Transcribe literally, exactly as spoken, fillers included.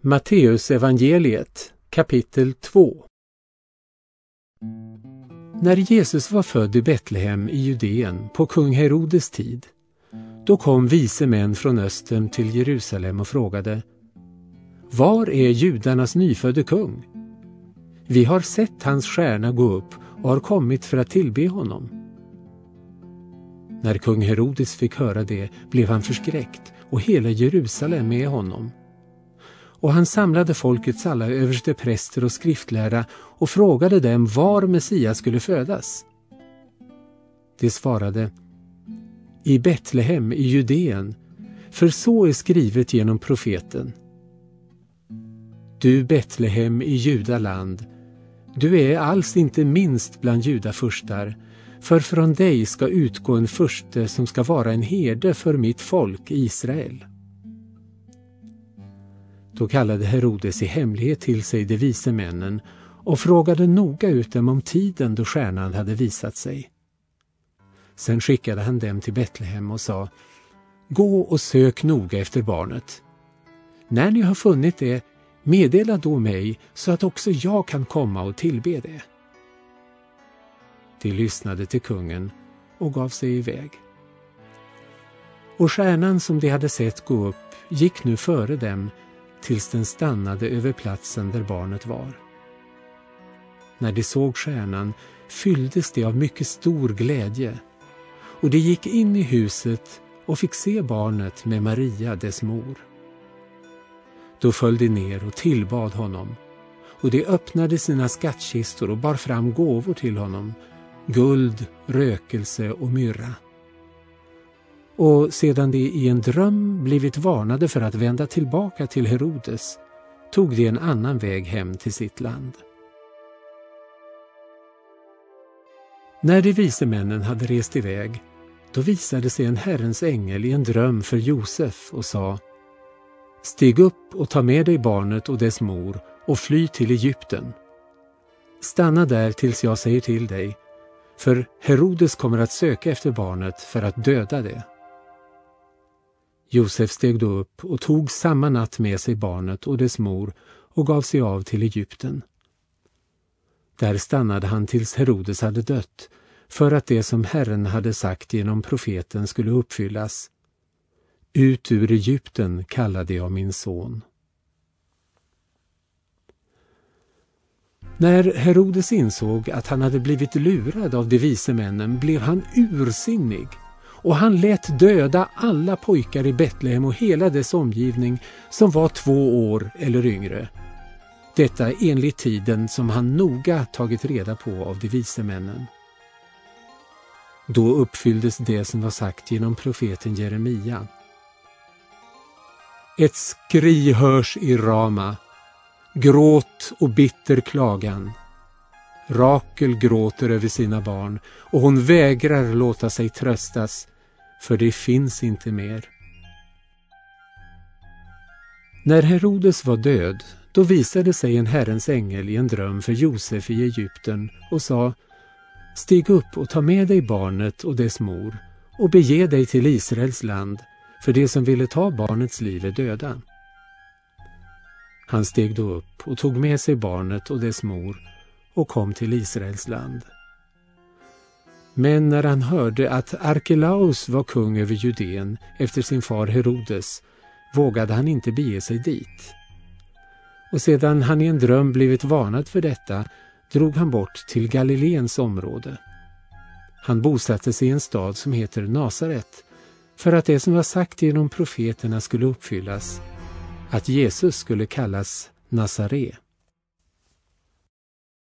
Matteus evangeliet kapitel två. När Jesus var född i Betlehem i Judeen på kung Herodes tid, då kom vise män från östern till Jerusalem och frågade: Var är judarnas nyfödde kung? Vi har sett hans stjärna gå upp och har kommit för att tillbe honom. När kung Herodes fick höra det blev han förskräckt och hela Jerusalem med honom. Och han samlade folkets alla överstepräster och skriftlärda och frågade dem var Messias skulle födas. De svarade: I Betlehem i Judeen, för så är skrivet genom profeten. Du Betlehem i Judaland, du är alls inte minst bland judafurstar, för från dig ska utgå en furste som ska vara en herde för mitt folk Israel. Då kallade Herodes i hemlighet till sig de vise männen och frågade noga ut dem om tiden då stjärnan hade visat sig. Sen skickade han dem till Betlehem och sa: Gå och sök noga efter barnet. När ni har funnit det, meddela då mig så att också jag kan komma och tillbe det. De lyssnade till kungen och gav sig iväg. Och stjärnan som de hade sett gå upp gick nu före dem tills den stannade över platsen där barnet var. När de såg stjärnan fylldes de av mycket stor glädje, och de gick in i huset och fick se barnet med Maria, dess mor. Då föll de ner och tillbad honom, och de öppnade sina skattkistor och bar fram gåvor till honom, guld, rökelse och myrra. Och sedan de i en dröm blivit varnade för att vända tillbaka till Herodes, tog de en annan väg hem till sitt land. När de vise männen hade rest iväg, då visade sig en Herrens ängel i en dröm för Josef och sa: Stig upp och ta med dig barnet och dess mor och fly till Egypten. Stanna där tills jag säger till dig, för Herodes kommer att söka efter barnet för att döda det. Josef steg då upp och tog samma natt med sig barnet och dess mor och gav sig av till Egypten. Där stannade han tills Herodes hade dött, för att det som Herren hade sagt genom profeten skulle uppfyllas: Ut ur Egypten kallade jag min son. När Herodes insåg att han hade blivit lurad av de vise männen blev han ursinnig, och han lät döda alla pojkar i Betlehem och hela dess omgivning som var två år eller yngre. Detta enligt tiden som han noga tagit reda på av de vise männen. Då uppfylldes det som var sagt genom profeten Jeremia. Ett skri hörs i Rama, gråt och bitter klagan. Rakel gråter över sina barn, och hon vägrar låta sig tröstas, för det finns inte mer. När Herodes var död, då visade sig en Herrens ängel i en dröm för Josef i Egypten och sa: Stig upp och ta med dig barnet och dess mor och bege dig till Israels land, för det som ville ta barnets liv är döda. Han steg då upp och tog med sig barnet och dess mor och kom till Israels land. Men när han hörde att Arkelaus var kung över Judeen efter sin far Herodes, vågade han inte bege sig dit. Och sedan han i en dröm blivit varnad för detta, drog han bort till Galileens område. Han bosatte sig i en stad som heter Nasaret, för att det som var sagt genom profeterna skulle uppfyllas, att Jesus skulle kallas Nazare.